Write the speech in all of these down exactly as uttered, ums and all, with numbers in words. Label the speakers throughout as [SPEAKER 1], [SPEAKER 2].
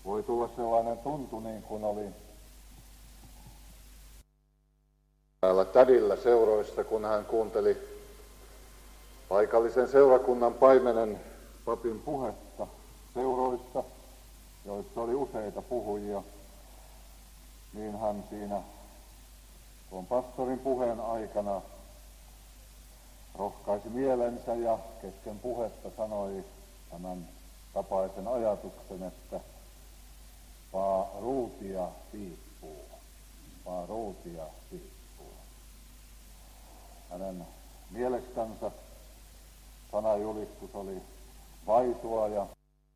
[SPEAKER 1] voi tulla sellainen tuntu niin kuin oli täällä tädillä seuroissa, kun hän kuunteli paikallisen seurakunnan paimenen papin puhetta seuroista, joissa oli useita puhujia, niin hän siinä tuon pastorin puheen aikana rohkaisi mielensä ja kesken puhetta sanoi tämän tapaisen ajatuksen, että paa ruutia piippuu, paa ruutia piippuu. Hänen mielestänsä sanajulistus oli vaisua ja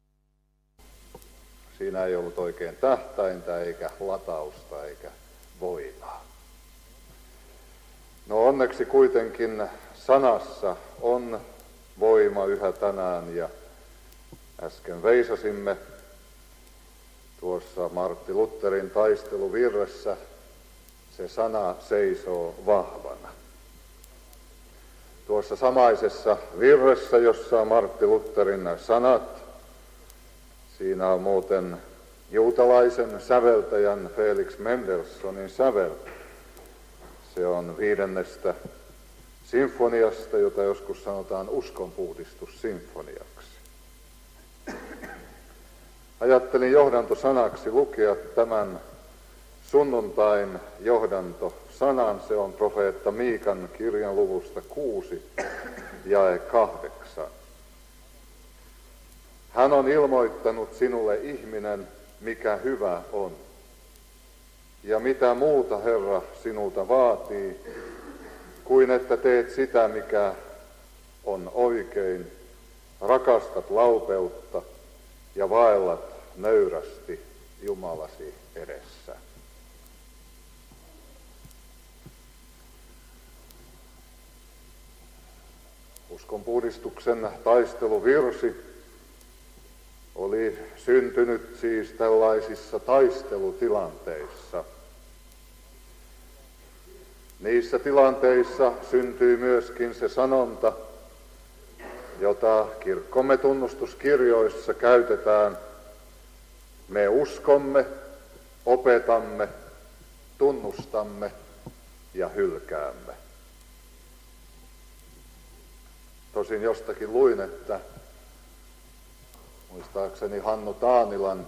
[SPEAKER 1] siinä ei ollut oikein tähtäintä eikä latausta eikä voimaa. No onneksi kuitenkin sanassa on voima yhä tänään ja äsken veisasimme tuossa Martti Lutherin taisteluvirressä, se sana seisoo vahvana. Tuossa samaisessa virressä, jossa on Martti Lutherin sanat, siinä on muuten juutalaisen säveltäjän Felix Mendelssohnin sävel. Se on viidennestä sinfoniasta, jota joskus sanotaan uskonpuhdistussinfoniaksi. Ajattelin johdantosanaksi lukea tämän sunnuntain johdantosanan. Se on profeetta Miikan kirjan luvusta kuusi, jae kahdeksan. Hän on ilmoittanut sinulle, ihminen, mikä hyvä on. Ja mitä muuta Herra sinulta vaatii, kuin että teet sitä, mikä on oikein, rakastat laupeutta ja vaellat nöyrästi Jumalasi edessä. Uskonpuhdistuksen taisteluvirsi oli syntynyt siis tällaisissa taistelutilanteissa. Niissä tilanteissa syntyy myöskin se sanonta, jota kirkkomme tunnustuskirjoissa käytetään. Me uskomme, opetamme, tunnustamme ja hylkäämme. Tosin jostakin luin, että muistaakseni Hannu Taanilan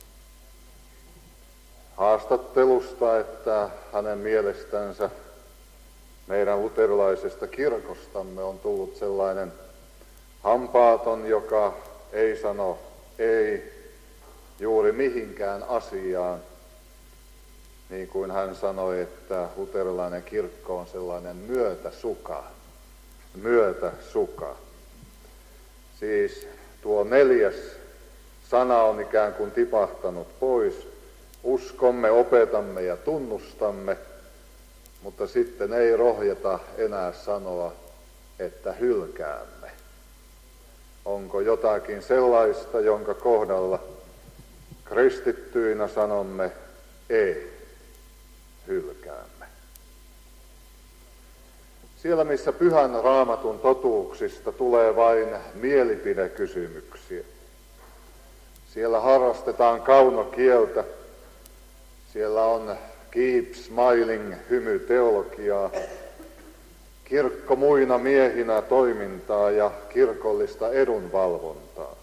[SPEAKER 1] haastattelusta, että hänen mielestänsä meidän luterilaisesta kirkostamme on tullut sellainen hampaaton, joka ei sano ei juuri mihinkään asiaan, niin kuin hän sanoi, että luterilainen kirkko on sellainen myötäsuka, myötäsuka. Siis tuo neljäs sana on ikään kuin tipahtanut pois. Uskomme, opetamme ja tunnustamme, mutta sitten ei rohjeta enää sanoa, että hylkäämme. Onko jotakin sellaista, jonka kohdalla kristittyinä sanomme ei, hylkäämme? Siellä, missä Pyhän Raamatun totuuksista tulee vain mielipidekysymyksiä, siellä harrastetaan kaunokieltä, siellä on keep smiling hymyteologiaa, kirkko muina miehinä toimintaa ja kirkollista edunvalvontaa.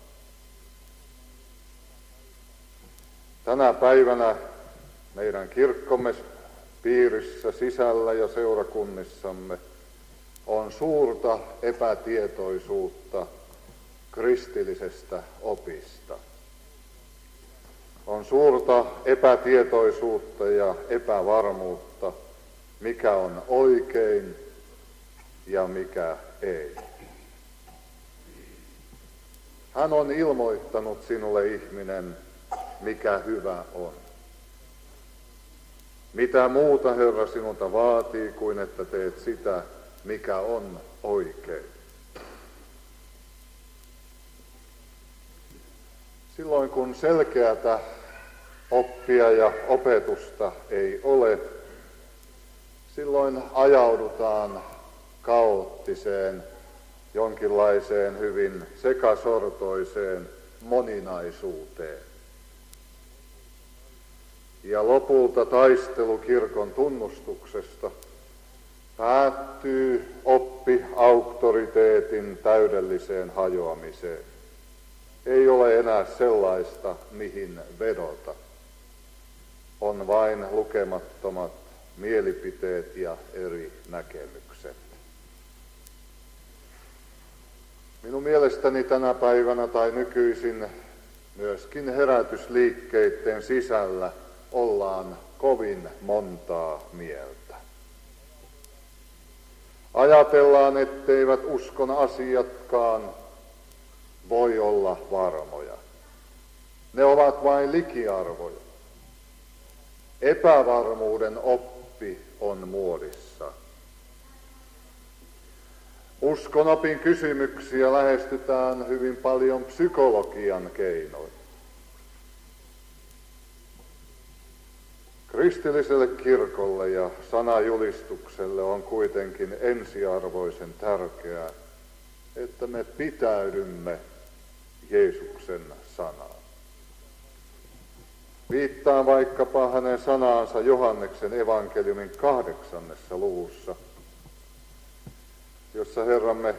[SPEAKER 1] Tänä päivänä meidän kirkkomme piirissä, sisällä ja seurakunnissamme on suurta epätietoisuutta kristillisestä opista. On suurta epätietoisuutta ja epävarmuutta, mikä on oikein ja mikä ei. Hän on ilmoittanut sinulle, ihminen, mikä hyvä on. Mitä muuta Herra sinulta vaatii kuin että teet sitä, mikä on oikein. Silloin kun selkeätä oppia ja opetusta ei ole, silloin ajaudutaan kaoottiseen, jonkinlaiseen hyvin sekasortoiseen moninaisuuteen. ja lopulta taistelu kirkon tunnustuksesta päättyy oppi auktoriteetin täydelliseen hajoamiseen. Ei ole enää sellaista, mihin vedota. On vain lukemattomat mielipiteet ja eri näkemykset. Minun mielestäni tänä päivänä tai nykyisin myöskin herätysliikkeiden sisällä ollaan kovin montaa mieltä. Ajatellaan, etteivät uskon asiatkaan voi olla varmoja. Ne ovat vain likiarvoja. Epävarmuuden oppi on muodissa. Uskonopin kysymyksiä lähestytään hyvin paljon psykologian keinoin. Kristilliselle kirkolle ja sanajulistukselle on kuitenkin ensiarvoisen tärkeää, että me pitäydymme Jeesuksen sanaan. Viittaan vaikkapa hänen sanaansa Johanneksen evankeliumin kahdeksannessa luvussa, jossa Herramme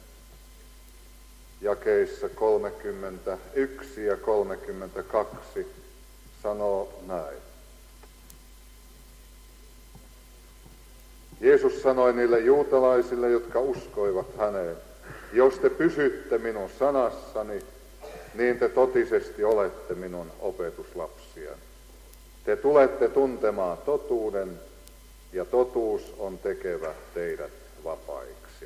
[SPEAKER 1] jakeissa kolmekymmentäyksi ja kolmekymmentäkaksi sanoo näin. Jeesus sanoi niille juutalaisille, jotka uskoivat häneen, jos te pysytte minun sanassani, niin te totisesti olette minun opetuslapsiani. Te tulette tuntemaan totuuden, ja totuus on tekevä teidät vapaiksi.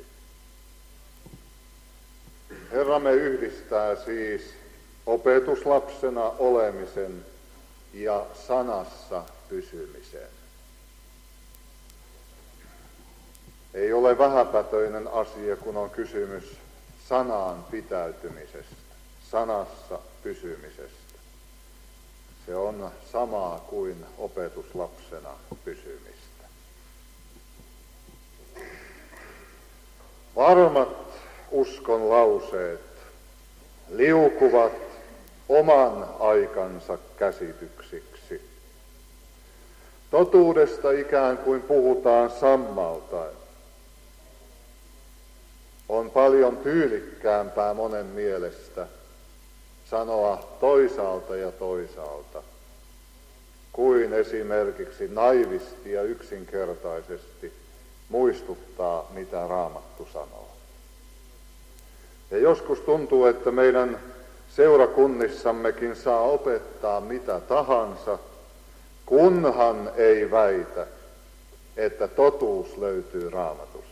[SPEAKER 1] Herramme yhdistää siis opetuslapsena olemisen ja sanassa pysymisen. Ei ole vähäpätöinen asia, kun on kysymys sanaan pitäytymisestä, sanassa pysymisestä. Se on samaa kuin opetuslapsena pysymistä. Varmat uskon lauseet liukuvat oman aikansa käsityksiksi. Totuudesta ikään kuin puhutaan sammaltaen. On paljon tyylikkäämpää monen mielestä sanoa toisaalta ja toisaalta, kuin esimerkiksi naivisti ja yksinkertaisesti muistuttaa, mitä Raamattu sanoo. Ja joskus tuntuu, että meidän seurakunnissammekin saa opettaa mitä tahansa, kunhan ei väitä, että totuus löytyy Raamatusta.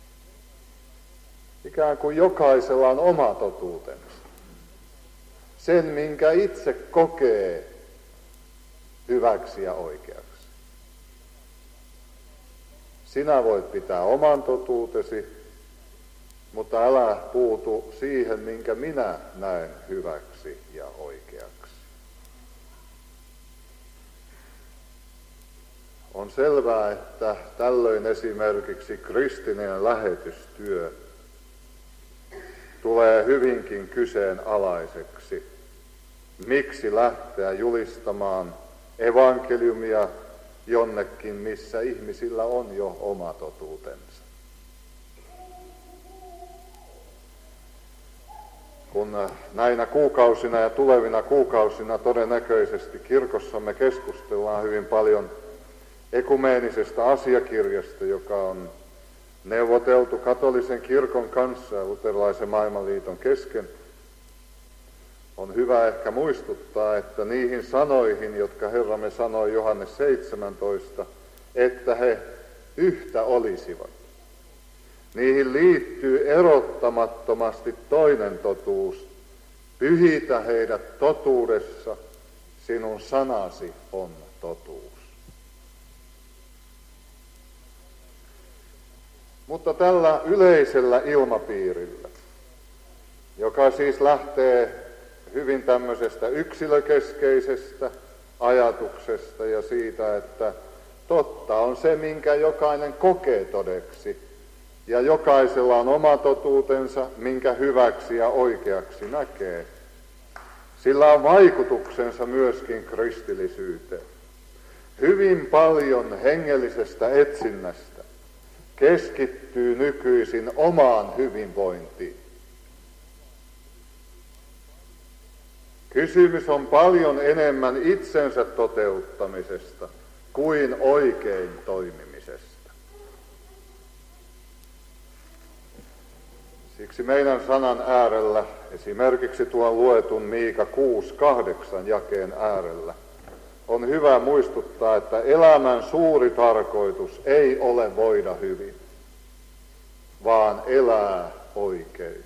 [SPEAKER 1] Ikään kuin jokaisella on oma totuutensa. Sen, minkä itse kokee hyväksi ja oikeaksi. Sinä voit pitää oman totuutesi, mutta älä puutu siihen, minkä minä näen hyväksi ja oikeaksi. On selvää, että tällöin esimerkiksi kristillinen lähetystyö tulee hyvinkin kyseenalaiseksi. Miksi lähteä julistamaan evankeliumia jonnekin, missä ihmisillä on jo oma totuutensa? Kun näinä kuukausina ja tulevina kuukausina todennäköisesti kirkossamme keskustellaan hyvin paljon ekumeenisesta asiakirjasta, joka on neuvoteltu katolisen kirkon kanssa ja luterilaisen maailmanliiton kesken, on hyvä ehkä muistuttaa, että niihin sanoihin, jotka Herramme sanoi Johannes seitsemäntoista, että he yhtä olisivat, niihin liittyy erottamattomasti toinen totuus. Pyhitä heidät totuudessa, sinun sanasi on totuus. Mutta tällä yleisellä ilmapiirillä, joka siis lähtee hyvin tämmöisestä yksilökeskeisestä ajatuksesta ja siitä, että totta on se, minkä jokainen kokee todeksi, ja jokaisella on oma totuutensa, minkä hyväksi ja oikeaksi näkee. Sillä on vaikutuksensa myöskin kristillisyyteen. hyvin paljon hengellisestä etsinnästä keskittyy nykyisin omaan hyvinvointiin. Kysymys on paljon enemmän itsensä toteuttamisesta kuin oikein toimimisesta. Siksi meidän sanan äärellä, esimerkiksi tuon luetun Miika kuusi kahdeksan jakeen äärellä, on hyvä muistuttaa, että elämän suuri tarkoitus ei ole voida hyvin, vaan elää oikein.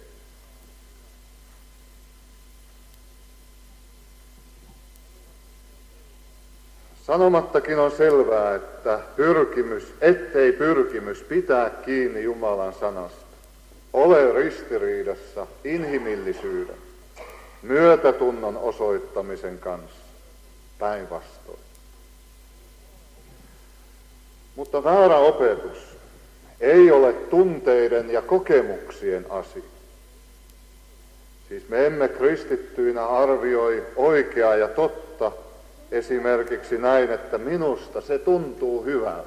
[SPEAKER 1] Sanomattakin on selvää, että pyrkimys, ettei pyrkimys pitää kiinni Jumalan sanasta ole ristiriidassa inhimillisyyden, myötätunnon osoittamisen kanssa, päinvastoin. Mutta väärä opetus ei ole tunteiden ja kokemuksien asia. Siis me emme kristittyinä arvioi oikeaa ja totta esimerkiksi näin, että minusta se tuntuu hyvältä.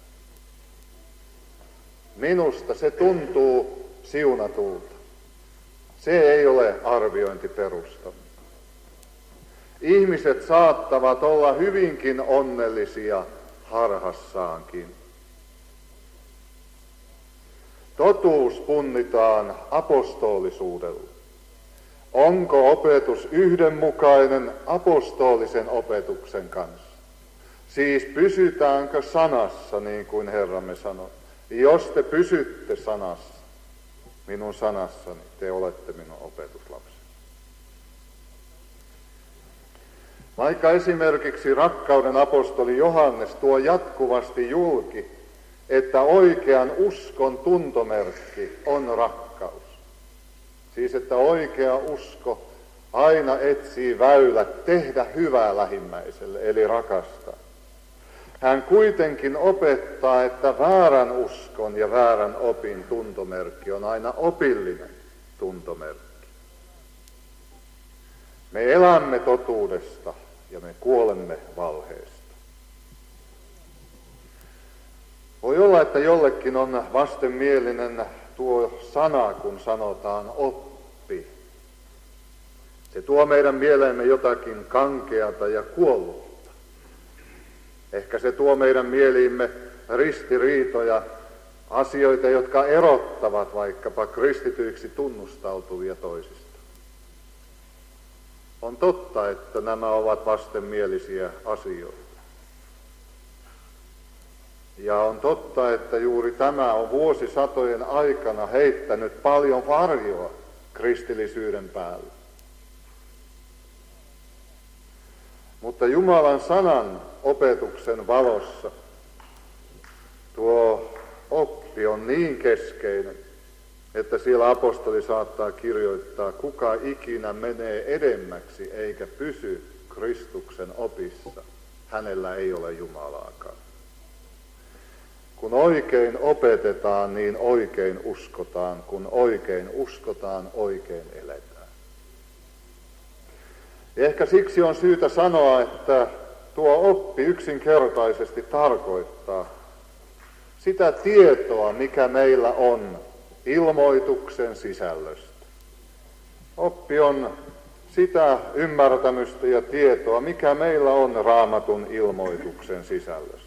[SPEAKER 1] Minusta se tuntuu siunatulta. Se ei ole arviointiperusta. Ihmiset saattavat olla hyvinkin onnellisia harhassaankin. Totuus punnitaan apostolisuudella. Onko opetus yhdenmukainen apostolisen opetuksen kanssa? Siis pysytäänkö sanassa, niin kuin Herramme sanoi? Jos te pysytte sanassa, minun sanassani, te olette minun opetuslapseni. Vaikka esimerkiksi rakkauden apostoli Johannes tuo jatkuvasti julki, että oikean uskon tuntomerkki on rakkaus. Siis että oikea usko aina etsii väylät tehdä hyvää lähimmäiselle, eli rakastaa. Hän kuitenkin opettaa, että väärän uskon ja väärän opin tuntomerkki on aina opillinen tuntomerkki. Me elämme totuudesta ja me kuolemme valheesta. Voi olla, että jollekin on vastenmielinen tuo sana, kun sanotaan oppi. Se tuo meidän mieleemme jotakin kankeata ja kuollutta. Ehkä se tuo meidän mieliimme ristiriitoja, asioita, jotka erottavat vaikkapa kristityiksi tunnustautuvia toisista. On totta, että nämä ovat vastenmielisiä asioita. Ja on totta, että juuri tämä on vuosisatojen aikana heittänyt paljon varjoa kristillisyyden päälle. Mutta Jumalan sanan opetuksen valossa tuo oppi on niin keskeinen, että siellä apostoli saattaa kirjoittaa, kuka ikinä menee edemmäksi eikä pysy Kristuksen opissa, hänellä ei ole Jumalaakaan. Kun oikein opetetaan, niin oikein uskotaan. Kun oikein uskotaan, oikein eletään. Ja ehkä siksi on syytä sanoa, että tuo oppi yksinkertaisesti tarkoittaa sitä tietoa, mikä meillä on ilmoituksen sisällöstä. Oppi on sitä ymmärtämystä ja tietoa, mikä meillä on Raamatun ilmoituksen sisällöstä.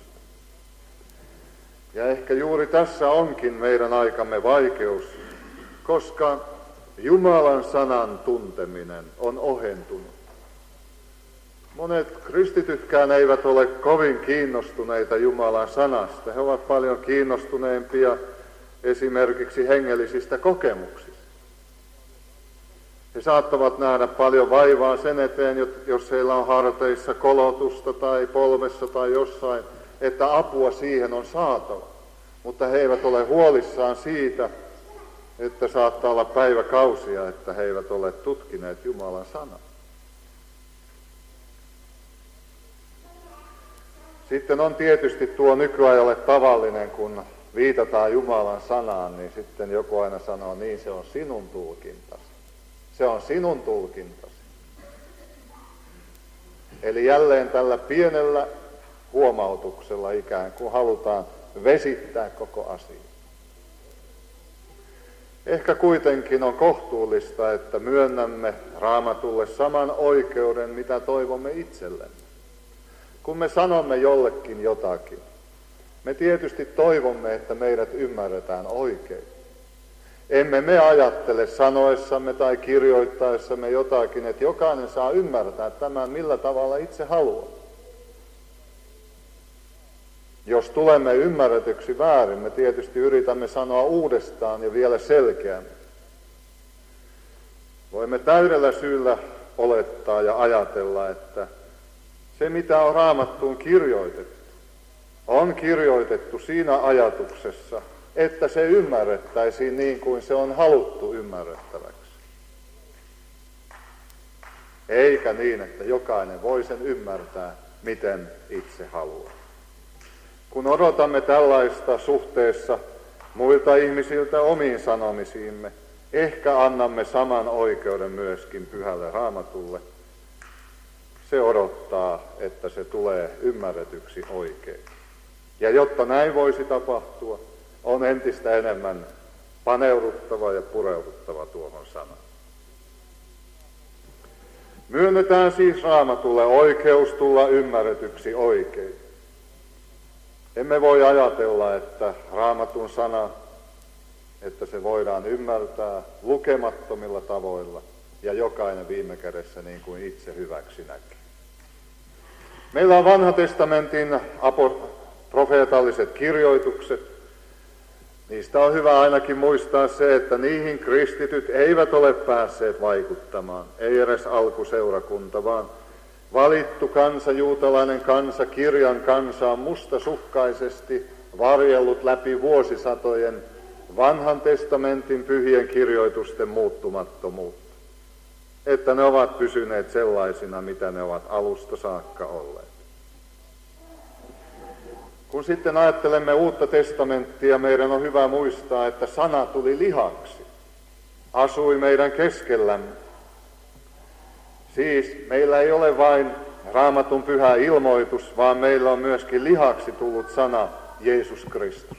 [SPEAKER 1] Ja ehkä juuri tässä onkin meidän aikamme vaikeus, koska Jumalan sanan tunteminen on ohentunut. Monet kristitytkään eivät ole kovin kiinnostuneita Jumalan sanasta. He ovat paljon kiinnostuneempia esimerkiksi hengellisistä kokemuksista. He saattavat nähdä paljon vaivaa sen eteen, jos heillä on harteissa kolotusta tai polvessa tai jossain, että apua siihen on saatava. Mutta he eivät ole huolissaan siitä, että saattaa olla päiväkausia, että he eivät ole tutkineet Jumalan sanaa. Sitten on tietysti tuo nykyajalle tavallinen, kun viitataan Jumalan sanaan, niin sitten joku aina sanoo, niin se on sinun tulkintasi. Se on sinun tulkintasi. Eli jälleen tällä pienellä huomautuksella ikään kuin halutaan vesittää koko asia. Ehkä kuitenkin on kohtuullista, että myönnämme Raamatulle saman oikeuden, mitä toivomme itsellemme. Kun me sanomme jollekin jotakin, me tietysti toivomme, että meidät ymmärretään oikein. Emme me ajattele sanoessamme tai kirjoittaessamme jotakin, että jokainen saa ymmärtää tämän millä tavalla itse haluaa. Jos tulemme ymmärretyksi väärin, me tietysti yritämme sanoa uudestaan ja vielä selkeämmin. Voimme täydellä syyllä olettaa ja ajatella, että se mitä on Raamattuun kirjoitettu, on kirjoitettu siinä ajatuksessa, että se ymmärrettäisiin niin kuin se on haluttu ymmärrettäväksi. Eikä niin, että jokainen voi sen ymmärtää, miten itse haluaa. Kun odotamme tällaista suhteessa muilta ihmisiltä omiin sanomisiimme, ehkä annamme saman oikeuden myöskin Pyhälle Raamatulle. Se odottaa, että se tulee ymmärretyksi oikein. Ja jotta näin voisi tapahtua, on entistä enemmän paneuduttava ja pureuduttava tuohon sanaan. Myönnetään siis Raamatulle oikeus tulla ymmärretyksi oikein. Emme voi ajatella, että Raamatun sana, että se voidaan ymmärtää lukemattomilla tavoilla ja jokainen viime kädessä niin kuin itse hyväksi näkee. Meillä on Vanhan testamentin profeetalliset kirjoitukset. Niistä on hyvä ainakin muistaa se, että niihin kristityt eivät ole päässeet vaikuttamaan, ei edes alkuseurakunta, vaan valittu kansa, juutalainen kansa, kirjan kansa on mustasukkaisesti varjellut läpi vuosisatojen Vanhan testamentin pyhien kirjoitusten muuttumattomuutta, että ne ovat pysyneet sellaisina, mitä ne ovat alusta saakka olleet. Kun sitten ajattelemme Uutta testamenttia, meidän on hyvä muistaa, että sana tuli lihaksi, asui meidän keskellämme. Siis meillä ei ole vain Raamatun pyhä ilmoitus, vaan meillä on myöskin lihaksi tullut sana Jeesus Kristus.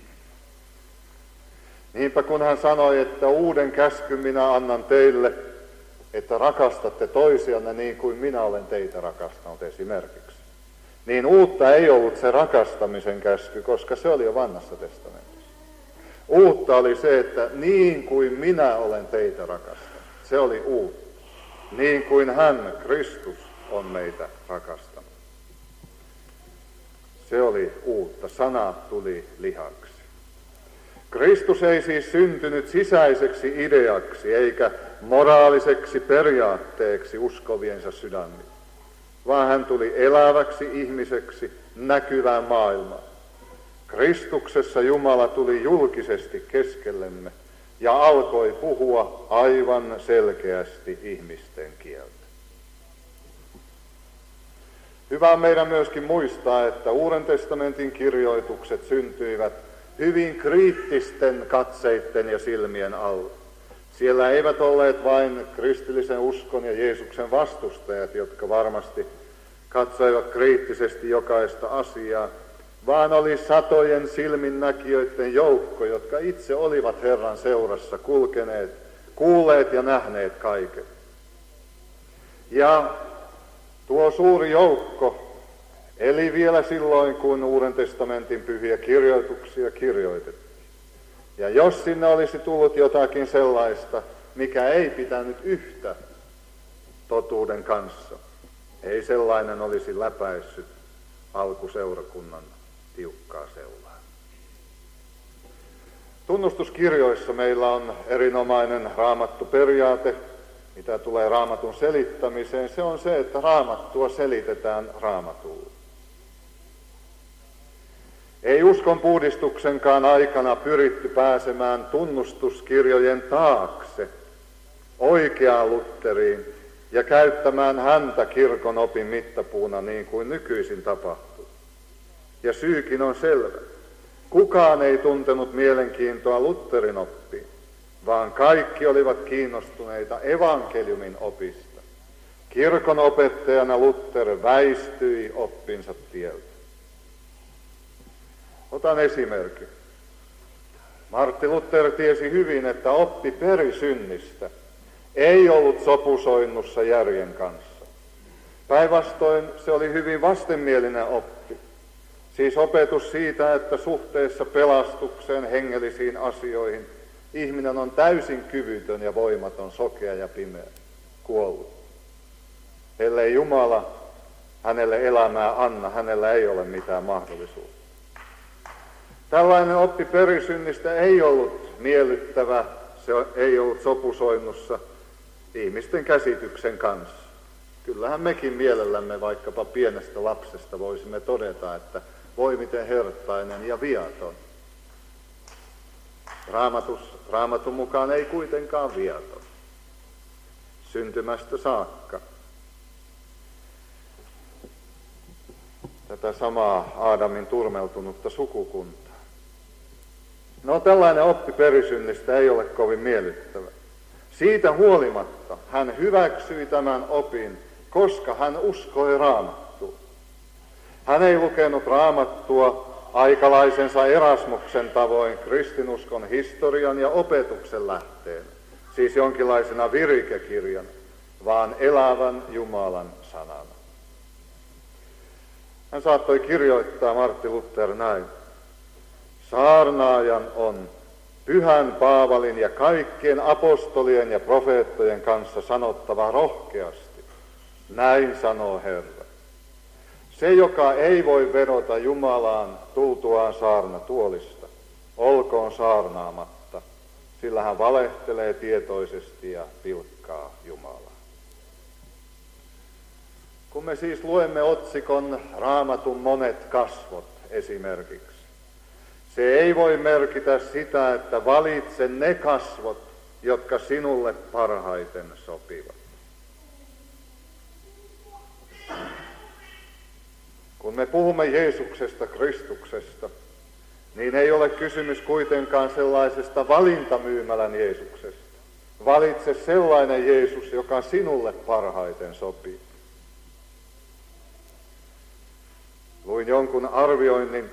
[SPEAKER 1] Niinpä kun hän sanoi, että uuden käskyn minä annan teille, että rakastatte toisianne niin kuin minä olen teitä rakastanut esimerkiksi. Niin uutta ei ollut se rakastamisen käsky, koska se oli jo Vanhassa testamentissa. Uutta oli se, että niin kuin minä olen teitä rakastanut. Se oli uutta. Niin kuin hän, Kristus, on meitä rakastanut. Se oli uutta. Sana tuli lihaksi. Kristus ei siis syntynyt sisäiseksi ideaksi eikä moraaliseksi periaatteeksi uskoviensa sydämille, vaan hän tuli eläväksi ihmiseksi näkyvään maailmaan. Kristuksessa Jumala tuli julkisesti keskellemme ja alkoi puhua aivan selkeästi ihmisten kieltä. Hyvä on meidän myöskin muistaa, että Uuden testamentin kirjoitukset syntyivät hyvin kriittisten katseitten ja silmien alla. Siellä eivät olleet vain kristillisen uskon ja Jeesuksen vastustajat, jotka varmasti katsoivat kriittisesti jokaista asiaa, vaan oli satojen silminnäkijöiden joukko, jotka itse olivat Herran seurassa kulkeneet, kuulleet ja nähneet kaiken. Ja tuo suuri joukko eli vielä silloin, kun Uuden testamentin pyhiä kirjoituksia kirjoitettiin. Ja jos sinne olisi tullut jotakin sellaista, mikä ei pitänyt yhtä totuuden kanssa, ei sellainen olisi läpäissyt alkuseurakunnan tiukkaa seulaa. Tunnustuskirjoissa meillä on erinomainen raamattuperiaate, mitä tulee Raamatun selittämiseen. Se on se, että Raamattua selitetään Raamatulla. Ei uskonpuhdistuksenkaan aikana pyritty pääsemään tunnustuskirjojen taakse oikeaan Lutteriin ja käyttämään häntä kirkon opin mittapuuna niin kuin nykyisin tapahtuu. Ja syykin on selvä. Kukaan ei tuntenut mielenkiintoa Lutterin oppiin, vaan kaikki olivat kiinnostuneita evankeliumin opista. Kirkon opettajana Luther väistyi oppinsa tieltä. Otan esimerkin. Martti Luther tiesi hyvin, että oppi perisynnistä ei ollut sopusoinnussa järjen kanssa. Päinvastoin se oli hyvin vastenmielinen oppi. Siis opetus siitä, että suhteessa pelastukseen, hengellisiin asioihin, ihminen on täysin kyvytön ja voimaton, sokea ja pimeä, kuollut. Ellei Jumala hänelle elämää anna, hänellä ei ole mitään mahdollisuutta. Tällainen oppi perisynnistä ei ollut miellyttävä, se ei ollut sopusoinnussa ihmisten käsityksen kanssa. Kyllähän mekin mielellämme vaikkapa pienestä lapsesta voisimme todeta, että voi miten herttainen ja viaton. Raamatus, raamatun mukaan ei kuitenkaan viaton. Syntymästä saakka. Tätä samaa Aadamin turmeltunutta sukukuntaa. No tällainen oppi perisynnistä ei ole kovin miellyttävä. Siitä huolimatta hän hyväksyi tämän opin, koska hän uskoi Raamattua. Hän ei lukenut Raamattua aikalaisensa Erasmuksen tavoin kristinuskon historian ja opetuksen lähteen, siis jonkinlaisena virikekirjana, vaan elävän Jumalan sanana. Hän saattoi kirjoittaa, Martti Luther, näin. Saarnaajan on Pyhän Paavalin ja kaikkien apostolien ja profeettojen kanssa sanottava rohkeasti. Näin sanoo Herra. Se, joka ei voi vedota Jumalaan tultuaan saarnatuolista, olkoon saarnaamatta, sillä hän valehtelee tietoisesti ja pilkkaa Jumalaa. Kun me siis luemme otsikon Raamatun monet kasvot esimerkiksi, se ei voi merkitä sitä, että valitse ne kasvot, jotka sinulle parhaiten sopivat. Kun me puhumme Jeesuksesta, Kristuksesta, niin ei ole kysymys kuitenkaan sellaisesta valintamyymälän Jeesuksesta. Valitse sellainen Jeesus, joka sinulle parhaiten sopii. Luin jonkun arvioinnin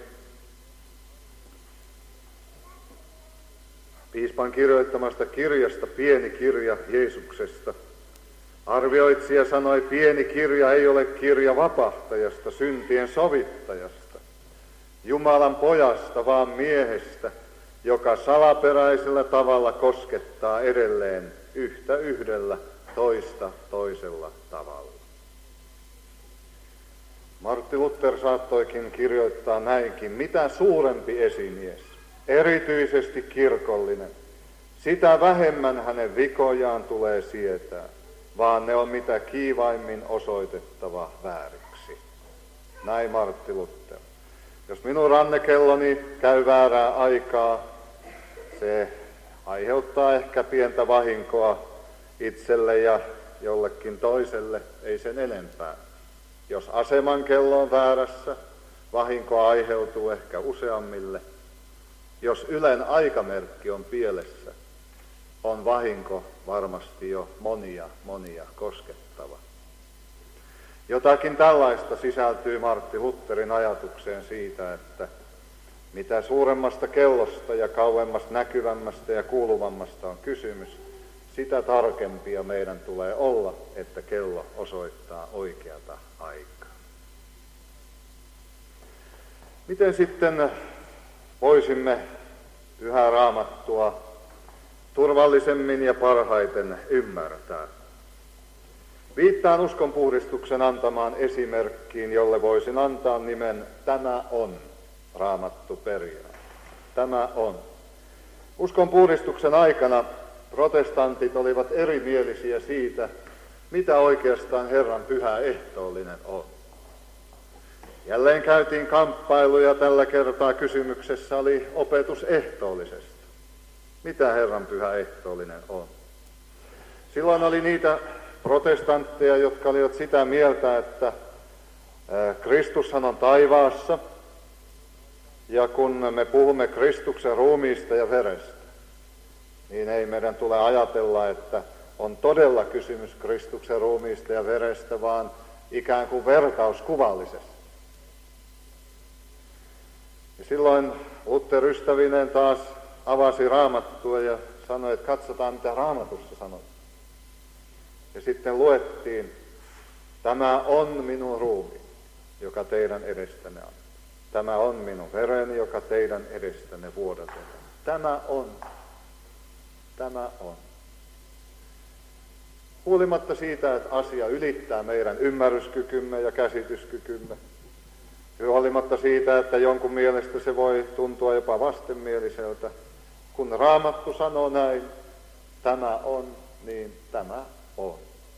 [SPEAKER 1] piispan kirjoittamasta kirjasta, pieni kirja Jeesuksesta. Arvioitsija sanoi, pieni kirja ei ole kirja vapahtajasta, syntien sovittajasta, Jumalan pojasta, vaan miehestä, joka salaperäisellä tavalla koskettaa edelleen yhtä yhdellä, toista toisella tavalla. Martti Luther saattoikin kirjoittaa näinkin, mitä suurempi esimies, erityisesti kirkollinen, sitä vähemmän hänen vikojaan tulee sietää, vaan ne on mitä kiivaimmin osoitettava vääriksi. Näin Martti Luther. Jos minun rannekelloni käy väärää aikaa, se aiheuttaa ehkä pientä vahinkoa itselle ja jollekin toiselle, ei sen enempää. Jos aseman kello on väärässä, vahinko aiheutuu ehkä useammille. Jos Ylen aikamerkki on pielessä, on vahinko varmasti jo monia, monia koskettava. Jotakin tällaista sisältyy Martti Lutherin ajatukseen siitä, että mitä suuremmasta kellosta ja kauemmasta näkyvämmästä ja kuuluvammasta on kysymys, sitä tarkempia meidän tulee olla, että kello osoittaa oikeata aikaa. Miten sitten voisimme Pyhää Raamattua turvallisemmin ja parhaiten ymmärtää? Viittaan uskonpuhdistuksen antamaan esimerkkiin, jolle voisin antaa nimen Tämä on Raamattu periaate. Tämä on. Uskonpuhdistuksen aikana protestantit olivat erimielisiä siitä, mitä oikeastaan Herran pyhä ehtoollinen on. Jälleen käytiin kamppailuja, tällä kertaa kysymyksessä oli opetus ehtoollisesta. Mitä Herran pyhä ehtoollinen on? Silloin oli niitä protestantteja, jotka olivat sitä mieltä, että Kristushan on taivaassa, ja kun me puhumme Kristuksen ruumiista ja verestä, niin ei meidän tule ajatella, että on todella kysymys Kristuksen ruumiista ja verestä, vaan ikään kuin vertauskuvallisesti. Ja silloin Luther ystävineen taas avasi Raamattua ja sanoi, että katsotaan mitä Raamatussa sanoo. Ja sitten luettiin, tämä on minun ruumi, joka teidän edestänne on. Tämä on minun vereni, joka teidän edestänne vuodatetaan. Tämä on. Tämä on. Huolimatta siitä, että asia ylittää meidän ymmärryskykymme ja käsityskykymme, huolimatta siitä, että jonkun mielestä se voi tuntua jopa vastenmieliseltä, kun Raamattu sanoo näin, tämä on, niin tämä on.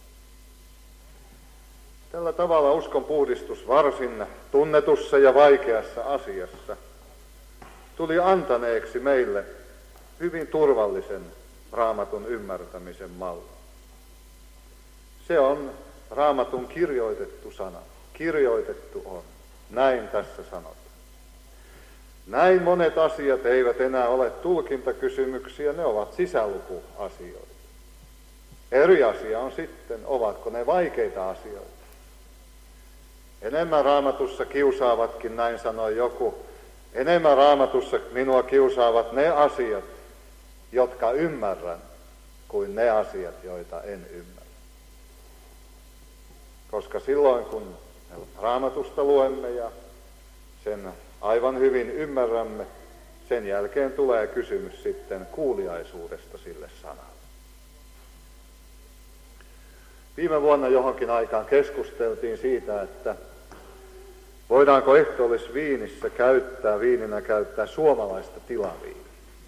[SPEAKER 1] Tällä tavalla uskon puhdistus varsin tunnetussa ja vaikeassa asiassa tuli antaneeksi meille hyvin turvallisen Raamatun ymmärtämisen mallin. Se on Raamatun kirjoitettu sana. Kirjoitettu on. Näin tässä sanotaan. Näin monet asiat eivät enää ole tulkintakysymyksiä, ne ovat sisälukuasioita. Eri asia on sitten, ovatko ne vaikeita asioita. Enemmän Raamatussa kiusaavatkin, näin sanoi joku, enemmän Raamatussa minua kiusaavat ne asiat, jotka ymmärrän, kuin ne asiat, joita en ymmärrä. Koska silloin, kun Raamatusta luemme ja sen aivan hyvin ymmärrämme, sen jälkeen tulee kysymys sitten kuuliaisuudesta sille sanalle. Viime vuonna johonkin aikaan keskusteltiin siitä, että voidaanko ehtoollisviinissä käyttää, viininä käyttää suomalaista tilaviiniä.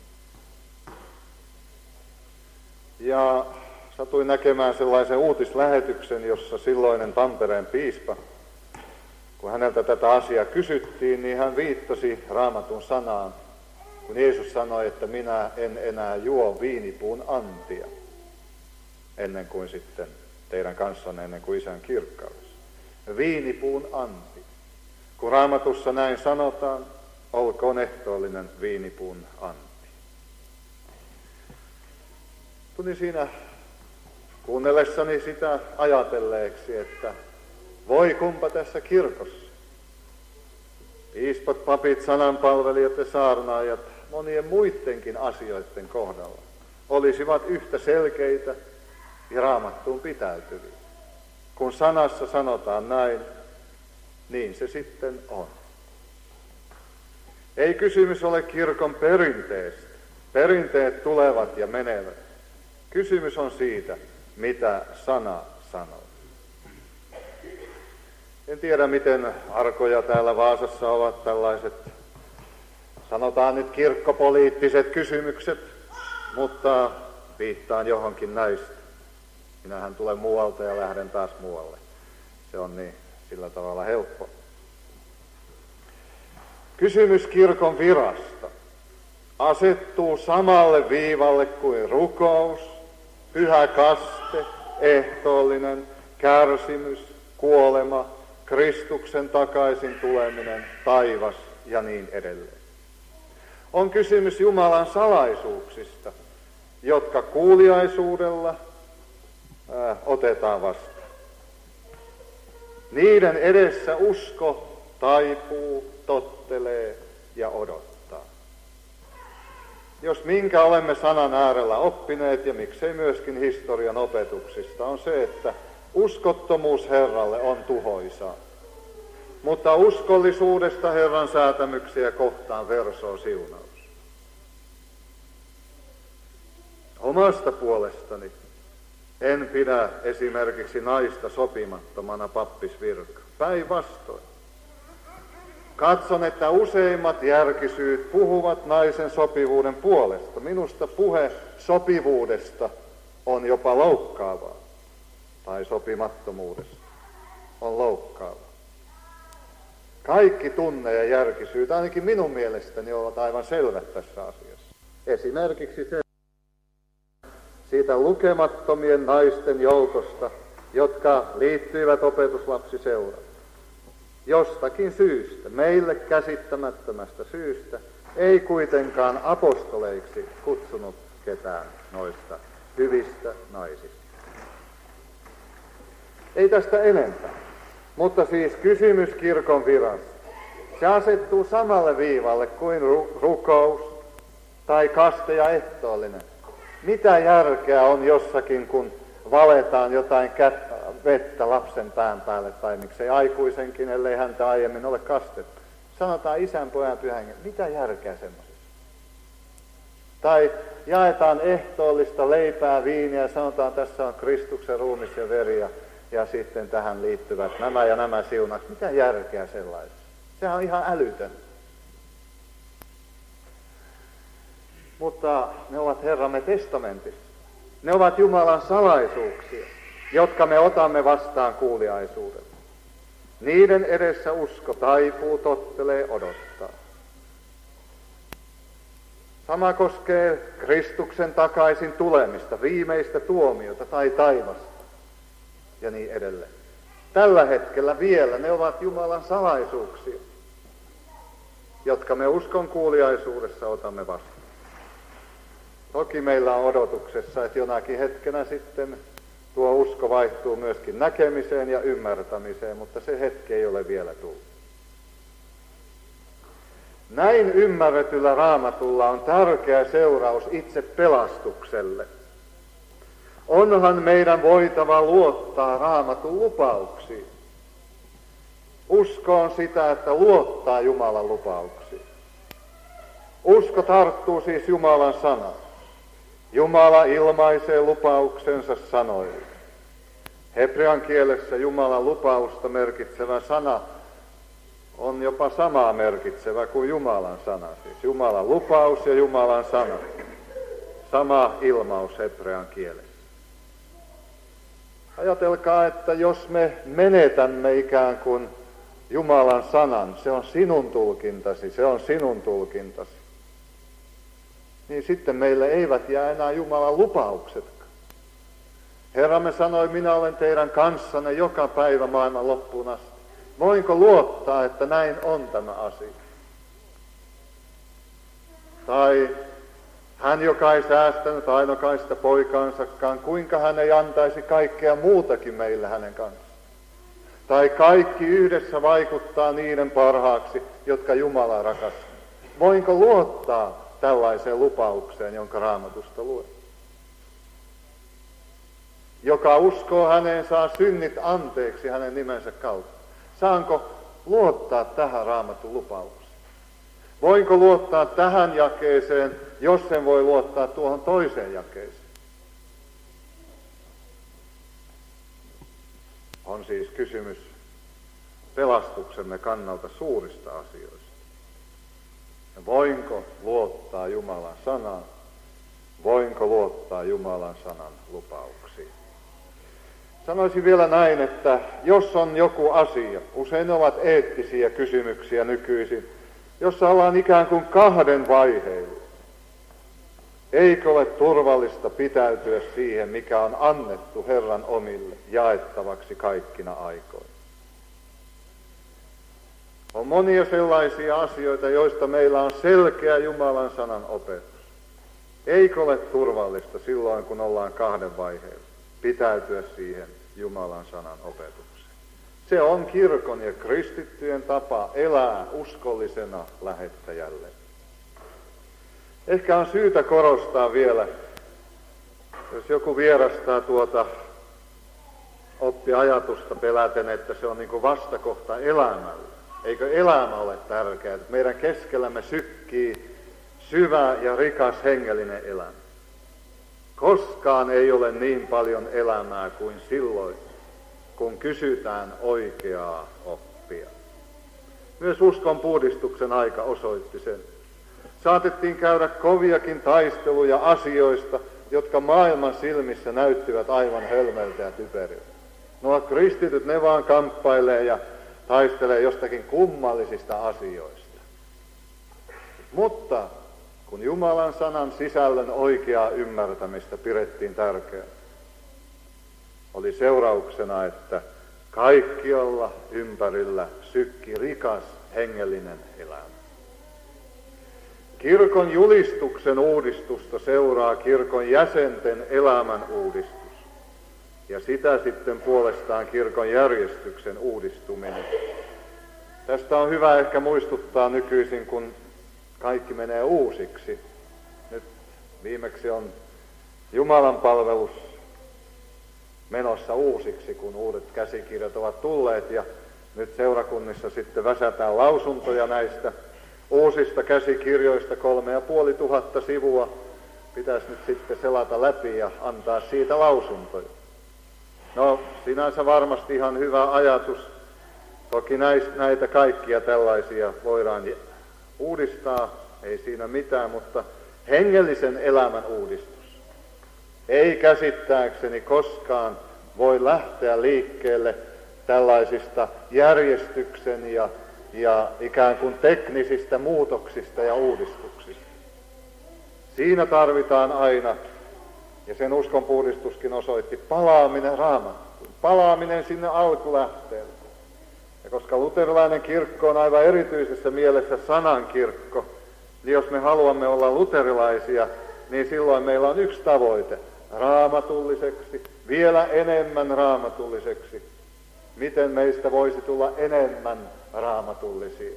[SPEAKER 1] Ja satuin näkemään sellaisen uutislähetyksen, jossa silloinen Tampereen piispa, kun häneltä tätä asiaa kysyttiin, niin hän viittasi Raamatun sanaan, kun Jeesus sanoi, että minä en enää juo viinipuun antia ennen kuin sitten teidän kanssanne, ennen kuin isän kirkkaudessa. Viinipuun anti. Kun Raamatussa näin sanotaan, olkoon ehtoollinen viinipuun anti. Tulin siinä kuunnellessani sitä ajatelleeksi, että voi kumpa tässä kirkossa. Piispat, papit, sananpalvelijat ja saarnaajat monien muidenkin asioiden kohdalla olisivat yhtä selkeitä ja Raamattuun pitäytyviä. Kun sanassa sanotaan näin, niin se sitten on. Ei kysymys ole kirkon perinteestä. Perinteet tulevat ja menevät. Kysymys on siitä, mitä sana sanoo. En tiedä, miten arkoja täällä Vaasassa ovat tällaiset, sanotaan nyt kirkkopoliittiset kysymykset, mutta viittaan johonkin näistä. Minähän tulen muualta ja lähden taas muualle. Se on niin sillä tavalla helppo. Kysymys kirkon virasta asettuu samalle viivalle kuin rukous, pyhä kaste, ehtoollinen, kärsimys, kuolema, Kristuksen takaisin tuleminen, taivas ja niin edelleen. On kysymys Jumalan salaisuuksista, jotka kuuliaisuudella ää, otetaan vastaan. Niiden edessä usko taipuu, tottelee ja odottaa. Jos minkä olemme sanan äärellä oppineet, ja miksei myöskin historian opetuksista, on se, että uskottomuus Herralle on tuhoisaa, mutta uskollisuudesta Herran säätämyksiä kohtaan versoo siunaus. Omasta puolestani en pidä esimerkiksi naista sopimattomana pappisvirkaan. Päinvastoin. Katson, että useimmat järkisyyt puhuvat naisen sopivuuden puolesta. Minusta puhe sopivuudesta on jopa loukkaavaa. Tai sopimattomuudesta on loukkaavaa. Kaikki tunne ja järkisyyt, ainakin minun mielestäni, ovat aivan selvät tässä asiassa. Esimerkiksi se siitä lukemattomien naisten joukosta, jotka liittyivät opetuslapsiseuraan. Jostakin syystä, meille käsittämättömästä syystä, ei kuitenkaan apostoleiksi kutsunut ketään noista hyvistä naisista. Ei tästä enempää, mutta siis kysymys kirkon virasta Se asettuu samalle viivalle kuin ru- rukous tai kaste ja ehtoollinen. Mitä järkeä on jossakin, kun valetaan jotain kät- vettä lapsen pään päälle, tai miksei aikuisenkin, ellei häntä aiemmin ole kastettu. Sanotaan isän, pojan, pyhän hengen. Mitä järkeä semmoisessa? Tai jaetaan ehtoollista leipää, viiniä ja sanotaan, tässä on Kristuksen ruumis ja veri ja, ja sitten tähän liittyvät nämä ja nämä siunat. Mitä järkeä sellaisessa? Sehän on ihan älytön. Mutta ne ovat Herramme testamentissa. Ne ovat Jumalan salaisuuksia, jotka me otamme vastaan kuuliaisuudella. Niiden edessä usko taipuu, tottelee, odottaa. Sama koskee Kristuksen takaisin tulemista, viimeistä tuomiota tai taivasta ja niin edelleen. Tällä hetkellä vielä ne ovat Jumalan salaisuuksia, jotka me uskon kuuliaisuudessa otamme vastaan. Toki meillä on odotuksessa, että jonakin hetkenä sitten tuo usko vaihtuu myöskin näkemiseen ja ymmärtämiseen, mutta se hetki ei ole vielä tullut. Näin ymmärretyllä Raamatulla on tärkeä seuraus itse pelastukselle. Onhan meidän voitava luottaa Raamatun lupauksiin. Usko on sitä, että luottaa Jumalan lupauksiin. Usko tarttuu siis Jumalan sanaan. Jumala ilmaisee lupauksensa sanoilla. Hebrean kielessä Jumalan lupausta merkitsevä sana on jopa samaa merkitsevä kuin Jumalan sana. Siis Jumalan lupaus ja Jumalan sana. Sama ilmaus hebrean kielessä. Ajatelkaa, että jos me menetämme ikään kuin Jumalan sanan, se on sinun tulkintasi, se on sinun tulkintasi, niin sitten meille eivät jää enää Jumalan lupauksetkaan. Herramme sanoi, minä olen teidän kanssanne joka päivä maailman loppuun asti. Voinko luottaa, että näin on tämä asia? Tai hän, joka ei säästänyt ainokaista poikaansakaan, kuinka hän ei antaisi kaikkea muutakin meille hänen kanssaan? Tai kaikki yhdessä vaikuttaa niiden parhaaksi, jotka Jumala rakastaa. Voinko luottaa tällaiseen lupaukseen, jonka Raamatusta luen? Joka uskoo häneen, saa synnit anteeksi hänen nimensä kautta. Saanko luottaa tähän Raamatun lupaukseen? Voinko luottaa tähän jakeeseen, jos en voi luottaa tuohon toiseen jakeeseen? On siis kysymys pelastuksemme kannalta suurista asioista. Ja voinko luottaa Jumalan sanaan? Voinko luottaa Jumalan sanan lupauksiin? Sanoisin vielä näin, että jos on joku asia, usein ne ovat eettisiä kysymyksiä nykyisin, jossa ollaan ikään kuin kahden vaiheilla. Eikö ole turvallista pitäytyä siihen, mikä on annettu Herran omille jaettavaksi kaikkina aikoina? On monia sellaisia asioita, joista meillä on selkeä Jumalan sanan opetus. Eikö ole turvallista silloin, kun ollaan kahden vaiheilla, pitäytyä siihen Jumalan sanan opetukseen? Se on kirkon ja kristittyjen tapa elää uskollisena lähettäjälle. Ehkä on syytä korostaa vielä, jos joku vierastaa tuota oppiajatusta peläten, että se on niin kuin vastakohta elämälle. Eikö elämä ole tärkeää, että meidän keskellämme sykkii syvä ja rikas hengellinen elämä. Koskaan ei ole niin paljon elämää kuin silloin, kun kysytään oikeaa oppia. Myös uskon puhdistuksen aika osoitti sen. Saatettiin käydä koviakin taisteluja asioista, jotka maailman silmissä näyttivät aivan hölmöltä ja typeriltä. Nuo kristityt, ne vaan kamppailee ja taistelee jostakin kummallisista asioista. Mutta kun Jumalan sanan sisällön oikeaa ymmärtämistä pidettiin tärkeää, oli seurauksena, että kaikkialla ympärillä sykki rikas hengellinen elämä. Kirkon julistuksen uudistusta seuraa kirkon jäsenten elämän uudistus. Ja sitä sitten puolestaan kirkon järjestyksen uudistuminen. Tästä on hyvä ehkä muistuttaa nykyisin, kun kaikki menee uusiksi. Nyt viimeksi on Jumalan palvelus menossa uusiksi, kun uudet käsikirjat ovat tulleet, ja nyt seurakunnissa sitten väsätään lausuntoja näistä uusista käsikirjoista, kolme ja puoli tuhatta sivua pitäisi nyt sitten selata läpi ja antaa siitä lausuntoja. No, sinänsä varmasti ihan hyvä ajatus. Toki näitä kaikkia tällaisia voidaan uudistaa, ei siinä mitään, mutta hengellisen elämän uudistus ei käsittääkseni koskaan voi lähteä liikkeelle tällaisista järjestyksen ja, ja ikään kuin teknisistä muutoksista ja uudistuksista. Siinä tarvitaan aina, ja sen uskonpuhdistuskin osoitti, palaaminen Raamattuun, palaaminen sinne alkulähteelle. Ja koska luterilainen kirkko on aivan erityisessä mielessä sanankirkko, niin jos me haluamme olla luterilaisia, niin silloin meillä on yksi tavoite, raamatulliseksi, vielä enemmän raamatulliseksi. Miten meistä voisi tulla enemmän raamatullisia?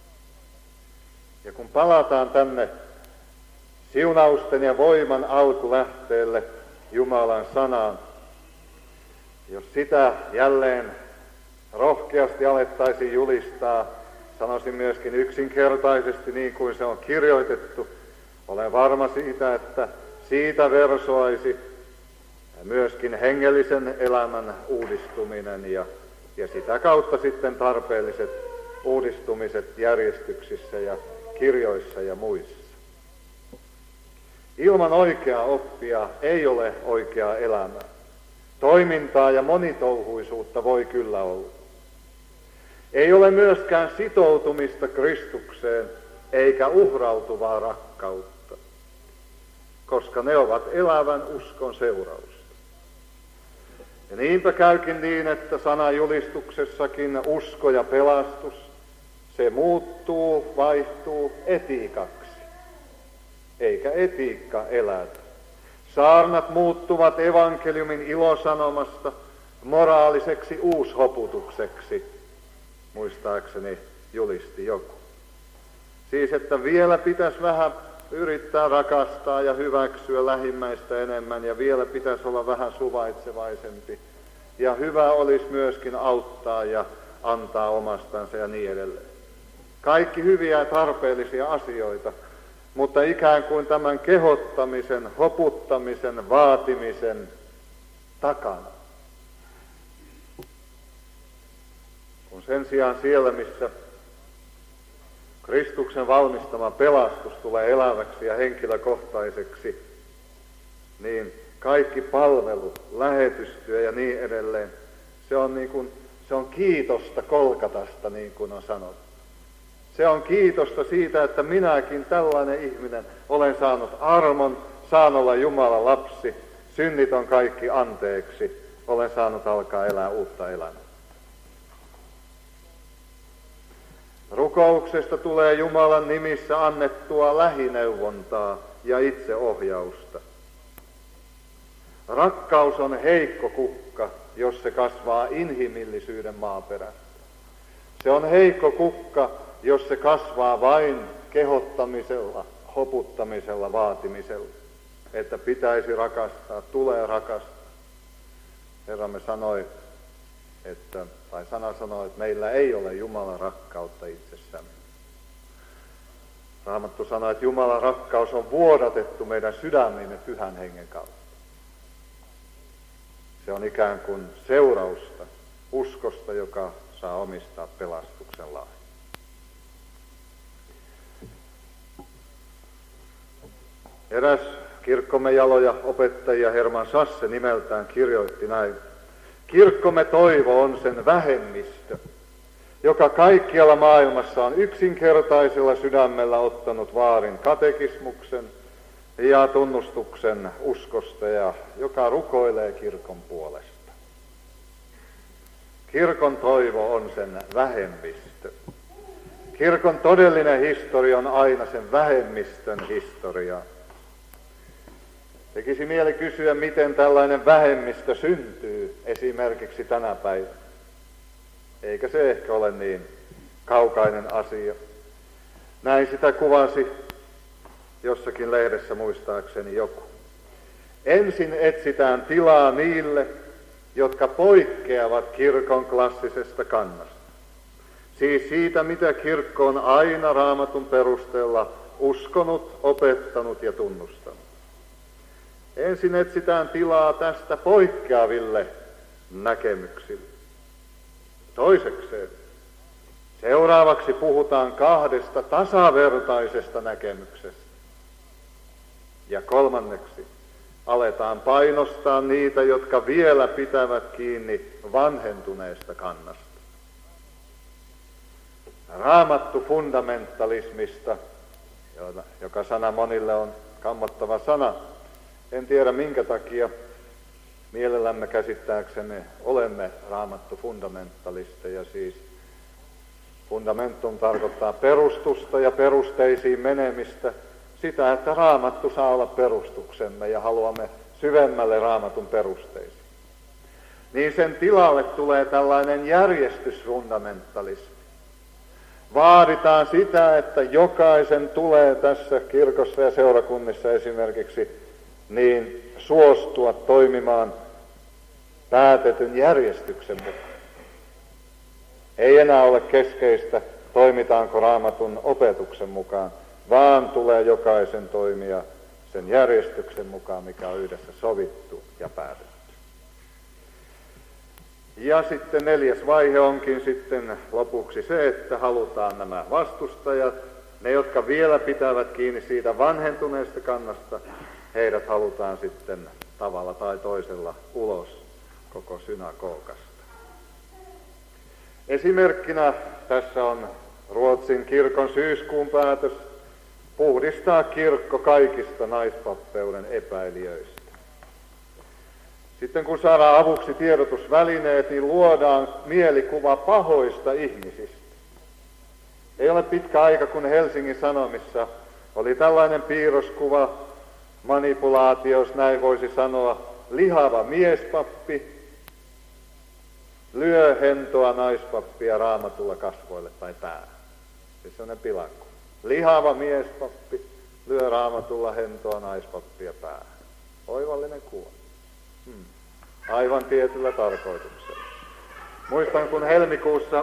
[SPEAKER 1] Ja kun palataan tänne siunausten ja voiman alkulähteelle, Jumalan sanaan, jos sitä jälleen rohkeasti alettaisiin julistaa, sanoisin myöskin yksinkertaisesti niin kuin se on kirjoitettu, olen varma siitä, että siitä versoaisi myöskin hengellisen elämän uudistuminen ja, ja sitä kautta sitten tarpeelliset uudistumiset järjestyksissä ja kirjoissa ja muissa. Ilman oikeaa oppia ei ole oikeaa elämää. Toimintaa ja monitouhuisuutta voi kyllä olla. Ei ole myöskään sitoutumista Kristukseen eikä uhrautuvaa rakkautta, koska ne ovat elävän uskon seurausta. Ja niinpä käykin niin, että sanajulistuksessakin usko ja pelastus, se muuttuu, vaihtuu etiikaksi, eikä etiikka elätä. Saarnat muuttuvat evankeliumin ilosanomasta moraaliseksi uushoputukseksi, muistaakseni julisti joku. Siis, että vielä pitäisi vähän yrittää rakastaa ja hyväksyä lähimmäistä enemmän ja vielä pitäisi olla vähän suvaitsevaisempi. Ja hyvä olisi myöskin auttaa ja antaa omastansa ja niin edelleen. Kaikki hyviä ja tarpeellisia asioita, mutta ikään kuin tämän kehottamisen, hoputtamisen, vaatimisen takana. Kun sen sijaan siellä, missä Kristuksen valmistama pelastus tulee eläväksi ja henkilökohtaiseksi, niin kaikki palvelu, lähetystyö ja niin edelleen, se on, niin kuin, se on kiitosta Kolkatasta, niin kuin on sanottu. Se on kiitosta siitä, että minäkin tällainen ihminen olen saanut armon, saan olla Jumalan lapsi, synnit on kaikki anteeksi, olen saanut alkaa elää uutta elämää. Rukouksesta tulee Jumalan nimissä annettua lähineuvontaa ja itseohjausta. Rakkaus on heikko kukka, jos se kasvaa inhimillisyyden maaperästä. Se on heikko kukka, jos se kasvaa vain kehottamisella, hoputtamisella, vaatimisella, että pitäisi rakastaa, tulee rakastaa. Herramme sanoi, että, tai sana sanoi, että meillä ei ole Jumalan rakkautta itsessämme. Raamattu sanoi, että Jumalan rakkaus on vuodatettu meidän sydämiimme Pyhän Hengen kautta. Se on ikään kuin seurausta uskosta, joka saa omistaa pelastuksen lahjan. Eräs kirkkomme jaloja opettaja Herman Sasse nimeltään kirjoitti näin. Kirkkomme toivo on sen vähemmistö, joka kaikkialla maailmassa on yksinkertaisella sydämellä ottanut vaarin katekismuksen ja tunnustuksen uskosta ja joka rukoilee kirkon puolesta. Kirkon toivo on sen vähemmistö. Kirkon todellinen historia on aina sen vähemmistön historia. Tekisi mieli kysyä, miten tällainen vähemmistö syntyy esimerkiksi tänä päivänä. Eikä se ehkä ole niin kaukainen asia. Näin sitä kuvasi jossakin lehdessä muistaakseni joku. Ensin etsitään tilaa niille, jotka poikkeavat kirkon klassisesta kannasta. Siis siitä, mitä kirkko on aina Raamatun perusteella uskonut, opettanut ja tunnustanut. Ensin etsitään tilaa tästä poikkeaville näkemyksille. Toisekseen, seuraavaksi puhutaan kahdesta tasavertaisesta näkemyksestä. Ja kolmanneksi, aletaan painostaa niitä, jotka vielä pitävät kiinni vanhentuneesta kannasta. Raamattu fundamentalismista, joka sana monille on kammottava sana. En tiedä minkä takia mielellämme käsittääksemme olemme raamattu fundamentalisteja. Siis fundamentum tarkoittaa perustusta ja perusteisiin menemistä. Sitä, että raamattu saa olla perustuksemme ja haluamme syvemmälle raamatun perusteisiin. Niin sen tilalle tulee tällainen järjestysfundamentalismi. Vaaditaan sitä, että jokaisen tulee tässä kirkossa ja seurakunnissa esimerkiksi niin suostua toimimaan päätetyn järjestyksen mukaan. Ei enää ole keskeistä, toimitaanko raamatun opetuksen mukaan, vaan tulee jokaisen toimia sen järjestyksen mukaan, mikä on yhdessä sovittu ja päätetty. Ja sitten neljäs vaihe onkin sitten lopuksi se, että halutaan nämä vastustajat, ne jotka vielä pitävät kiinni siitä vanhentuneesta kannasta, heidät halutaan sitten tavalla tai toisella ulos koko synagogasta. Esimerkkinä tässä on Ruotsin kirkon syyskuun päätös puhdistaa kirkko kaikista naispappeuden epäilijöistä. Sitten kun saadaan avuksi tiedotusvälineet, niin luodaan mielikuva pahoista ihmisistä. Ei ole pitkä aika, kun Helsingin Sanomissa oli tällainen piirroskuva, manipulaatio, jos näin voisi sanoa, lihava miespappi lyö hentoa naispappia raamatulla kasvoille tai päähän. Siis sellainen pilakuva. Lihava miespappi lyö raamatulla hentoa naispappia päähän. Oivallinen kuva. Hmm. Aivan tietyllä tarkoituksella. Muistan, kun helmikuussa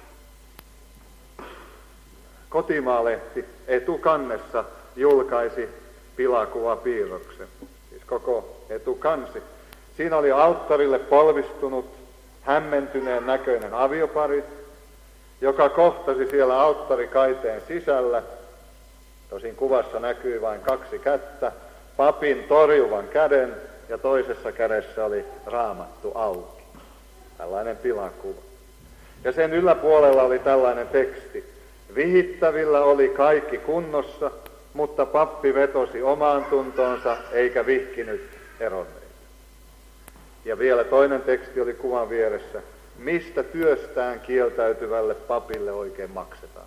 [SPEAKER 1] Kotimaa-lehti etukannessa julkaisi pilakuvapiirroksen, siis koko etukansi. Siinä oli alttarille polvistunut, hämmentyneen näköinen aviopari, joka kohtasi siellä alttarikaiteen sisällä. Tosin kuvassa näkyy vain kaksi kättä, papin torjuvan käden ja toisessa kädessä oli raamattu auki. Tällainen pilakuva. Ja sen yläpuolella oli tällainen teksti. Vihittävillä oli kaikki kunnossa, mutta pappi vetosi omaan tuntoonsa eikä vihkinyt eronneita. Ja vielä toinen teksti oli kuvan vieressä. Mistä työstään kieltäytyvälle papille oikein maksetaan?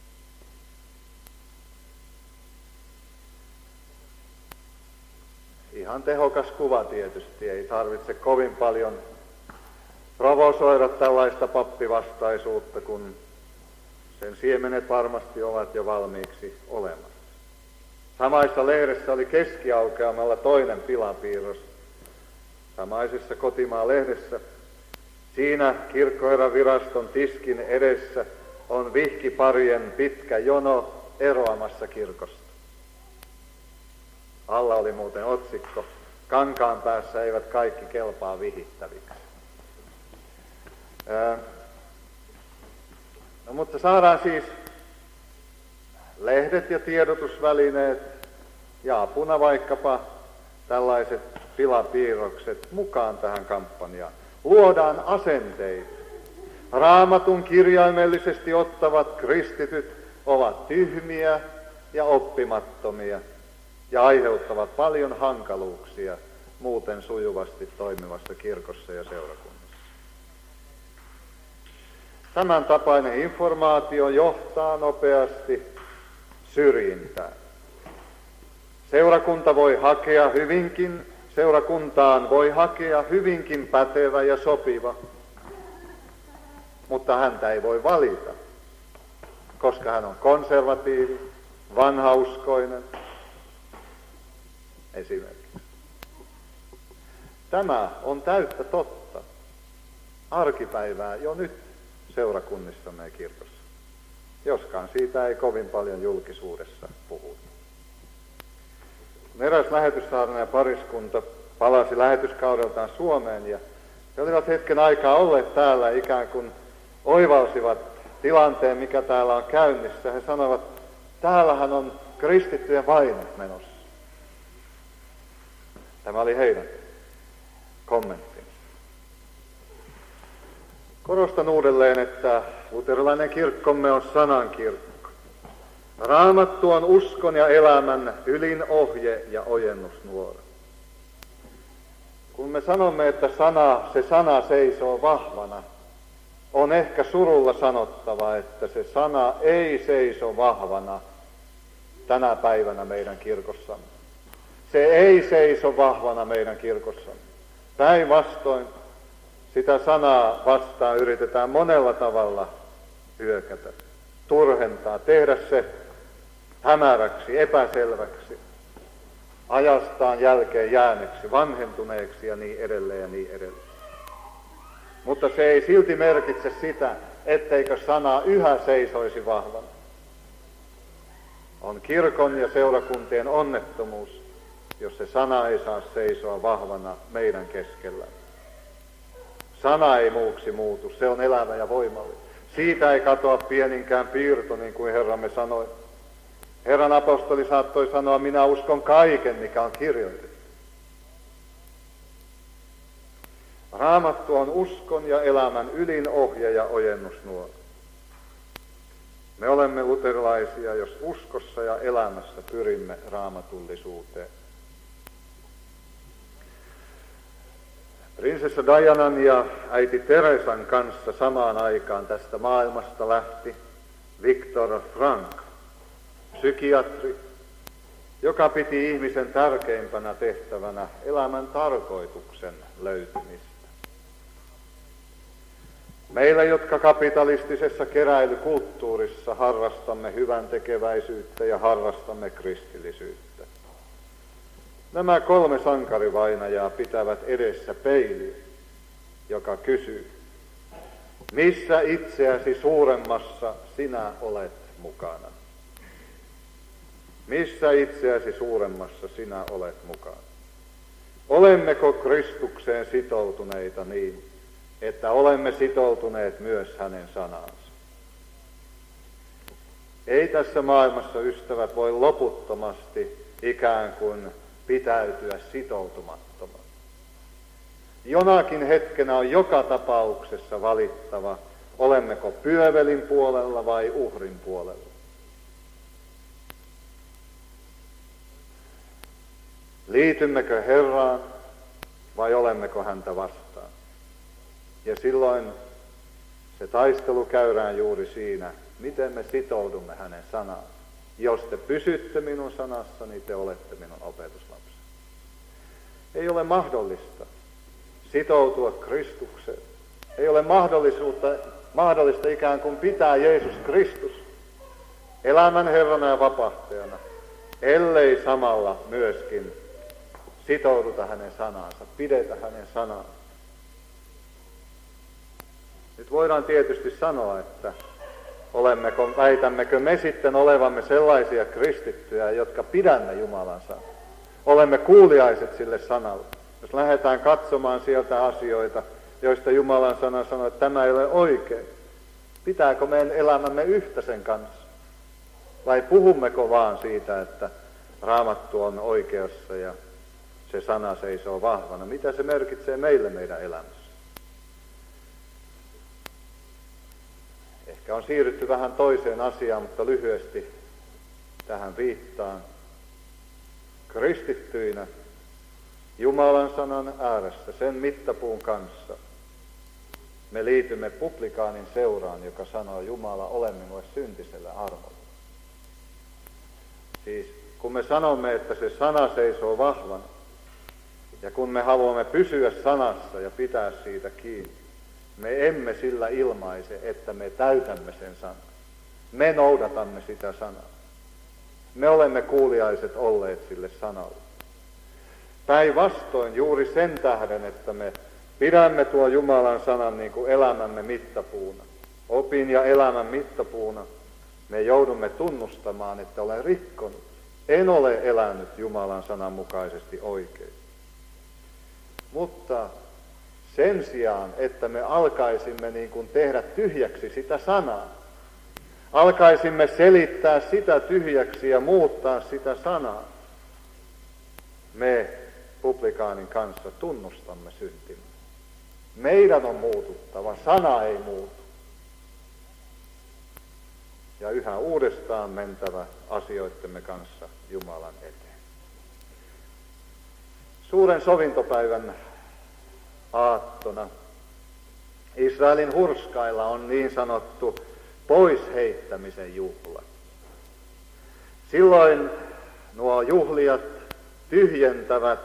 [SPEAKER 1] Ihan tehokas kuva tietysti, ei tarvitse kovin paljon provosoida tällaista pappivastaisuutta, kun sen siemenet varmasti ovat jo valmiiksi olemassa. Samaisessa lehdessä oli keskiaukeamalla toinen pilapiirros. Samaisessa Kotimaa-lehdessä. Siinä kirkkoherran viraston tiskin edessä on vihkiparien pitkä jono eroamassa kirkosta. Alla oli muuten otsikko, kankaan päässä eivät kaikki kelpaa vihittäviksi. Ää, no, mutta saadaan siis lehdet ja tiedotusvälineet ja apuna vaikkapa tällaiset pilapiirrokset mukaan tähän kampanjaan. Luodaan asenteita. Raamatun kirjaimellisesti ottavat kristityt ovat tyhmiä ja oppimattomia ja aiheuttavat paljon hankaluuksia muuten sujuvasti toimivassa kirkossa ja seurakunnassa. Tämän tapainen informaatio johtaa nopeasti syrjintään. Seurakunta voi hakea hyvinkin, seurakuntaan voi hakea hyvinkin pätevä ja sopiva, mutta häntä ei voi valita. koska hän on konservatiivi, vanhauskoinen, esimerkiksi. Tämä on täyttä totta arkipäivää jo nyt seurakunnissamme ja kirkossa, joskaan siitä ei kovin paljon julkisuudessa puhuta. Eräs lähetyssaarnaaja pariskunta palasi lähetyskaudeltaan Suomeen ja he olivat hetken aikaa olleet täällä, ikään kuin oivalsivat tilanteen, mikä täällä on käynnissä. He sanoivat, täällähän on kristittyjen vaino menossa. Tämä oli heidän kommenttinsa. Korostan uudelleen, että luterilainen kirkkomme on sanankirkko. Raamattu on uskon ja elämän ylin ohje ja ojennusnuora. Kun me sanomme, että sana, se sana seisoo vahvana, on ehkä surulla sanottava, että se sana ei seiso vahvana tänä päivänä meidän kirkossamme. Se ei seiso vahvana meidän kirkossamme. Päinvastoin sitä sanaa vastaan yritetään monella tavalla hyökätä, turhentaa, tehdä se hämäräksi, epäselväksi, ajastaan jälkeen jääneeksi, vanhentuneeksi ja niin edelleen ja niin edelleen. Mutta se ei silti merkitse sitä, etteikö sana yhä seisoisi vahvana. On kirkon ja seurakuntien onnettomuus, jos se sana ei saa seisoa vahvana meidän keskellä. Sana ei muuksi muutu, se on elävä ja voimallinen. Siitä ei katoa pieninkään piirto, niin kuin Herramme sanoi. Herran apostoli saattoi sanoa, minä uskon kaiken, mikä on kirjoitettu. Raamattu on uskon ja elämän ylin ohje ja ojennusnuora. Me olemme luterilaisia, jos uskossa ja elämässä pyrimme raamatullisuuteen. Prinsessa Dianan ja äiti Teresan kanssa samaan aikaan tästä maailmasta lähti Viktor Frankl, psykiatri, joka piti ihmisen tärkeimpänä tehtävänä elämän tarkoituksen löytymistä. Meillä, jotka kapitalistisessa keräilykulttuurissa harrastamme hyvän tekeväisyyttä ja harrastamme kristillisyyttä, nämä kolme sankarivainajaa pitävät edessä peiliä, joka kysyy, missä itseäsi suuremmassa sinä olet mukana? Missä itseäsi suuremmassa sinä olet mukana? Olemmeko Kristukseen sitoutuneita niin, että olemme sitoutuneet myös hänen sanaansa? Ei tässä maailmassa, ystävät, voi loputtomasti ikään kuin pitäytyä sitoutumattomana. Jonakin hetkenä on joka tapauksessa valittava, olemmeko pyövelin puolella vai uhrin puolella. Liitymmekö Herraan vai olemmeko häntä vastaan? Ja silloin se taistelu käydään juuri siinä, miten me sitoudumme hänen sanaan. Jos te pysytte minun sanassani, te olette minun opetuslapseni. Ei ole mahdollista sitoutua Kristukseen. Ei ole mahdollisuutta, mahdollista ikään kuin pitää Jeesus Kristus elämän Herrana ja vapahtajana, ellei samalla myöskin sitouduta hänen sanaansa, pidetä hänen sanaansa. Nyt voidaan tietysti sanoa, että olemmeko, väitämmekö me sitten olevamme sellaisia kristittyjä, jotka pidämme Jumalan sanaa. Olemme kuuliaiset sille sanalle. Jos lähdetään katsomaan sieltä asioita, joista Jumalan sana sanoo, että tämä ei ole oikein, pitääkö meidän elämämme yhtä sen kanssa? Vai puhummeko vaan siitä, että Raamattu on oikeassa ja se sana seisoo vahvana? Mitä se merkitsee meille meidän elämässä? Ehkä on siirrytty vähän toiseen asiaan, mutta lyhyesti tähän viittaan. Kristittyinä Jumalan sanan ääressä, sen mittapuun kanssa, me liitymme publikaanin seuraan, joka sanoo, Jumala, ole minulle syntiselle armolle. Siis kun me sanomme, että se sana seisoo vahvana, ja kun me haluamme pysyä sanassa ja pitää siitä kiinni, me emme sillä ilmaise, että me täytämme sen sanan. me noudatamme sitä sanaa. Me olemme kuuliaiset olleet sille sanalle. Päinvastoin juuri sen tähden, että me pidämme tuo Jumalan sanan niin kuin elämämme mittapuuna, opin ja elämän mittapuuna, me joudumme tunnustamaan, että olen rikkonut. En ole elänyt Jumalan sanan mukaisesti oikein. Mutta sen sijaan, että me alkaisimme niin kuin tehdä tyhjäksi sitä sanaa, alkaisimme selittää sitä tyhjäksi ja muuttaa sitä sanaa, me publikaanin kanssa tunnustamme syntimme. Meidän on muututtava, sana ei muutu. Ja yhä uudestaan mentävä asioittemme kanssa Jumalan eteen. Suuren sovintopäivän aattona Israelin hurskailla on niin sanottu pois heittämisen juhla. Silloin nuo juhlijat tyhjentävät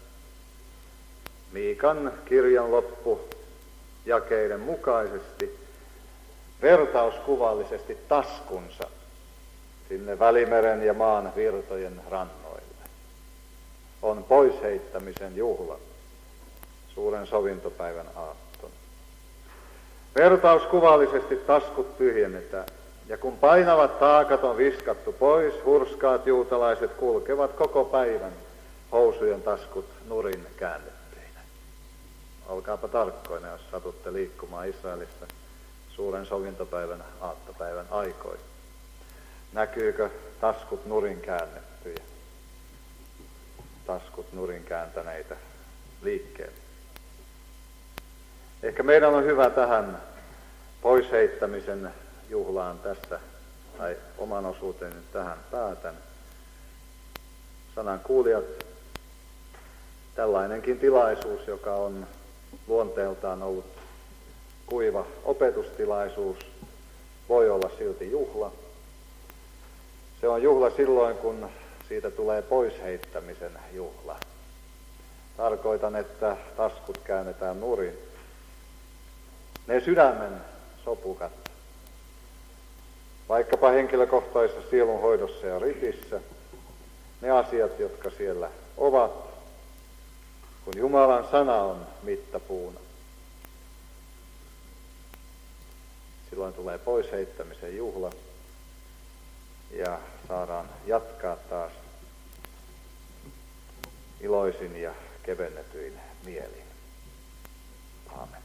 [SPEAKER 1] Miikan kirjan loppujakeiden mukaisesti vertauskuvallisesti taskunsa sinne Välimeren ja maan virtojen rannoille. On pois heittämisen juhla, suuren sovintopäivän aattona. Vertauskuvallisesti taskut tyhjennetään, ja kun painavat taakat on viskattu pois, hurskaat juutalaiset kulkevat koko päivän housujen taskut nurin käännettyinä. Olkaapa tarkkoina, jos satutte liikkumaan Israelissa suuren sovintopäivän aattopäivän aikoina. Näkyykö taskut nurin käännettyjä? Taskut nurin kääntäneitä liikkeelle. Ehkä meidän on hyvä tähän pois heittämisen juhlaan tässä, tai oman osuuteni tähän päätän. Sanan kuulijat, tällainenkin tilaisuus, joka on luonteeltaan ollut kuiva opetustilaisuus, voi olla silti juhla. Se on juhla silloin, kun siitä tulee pois heittämisen juhla. Tarkoitan, että taskut käännetään nurin. Ne sydämen sopukat, vaikkapa henkilökohtaisessa sielunhoidossa ja ritissä, ne asiat, jotka siellä ovat, kun Jumalan sana on mittapuuna. Silloin tulee pois heittämisen juhla ja saadaan jatkaa taas iloisin ja kevennetyin mielin. Aamen.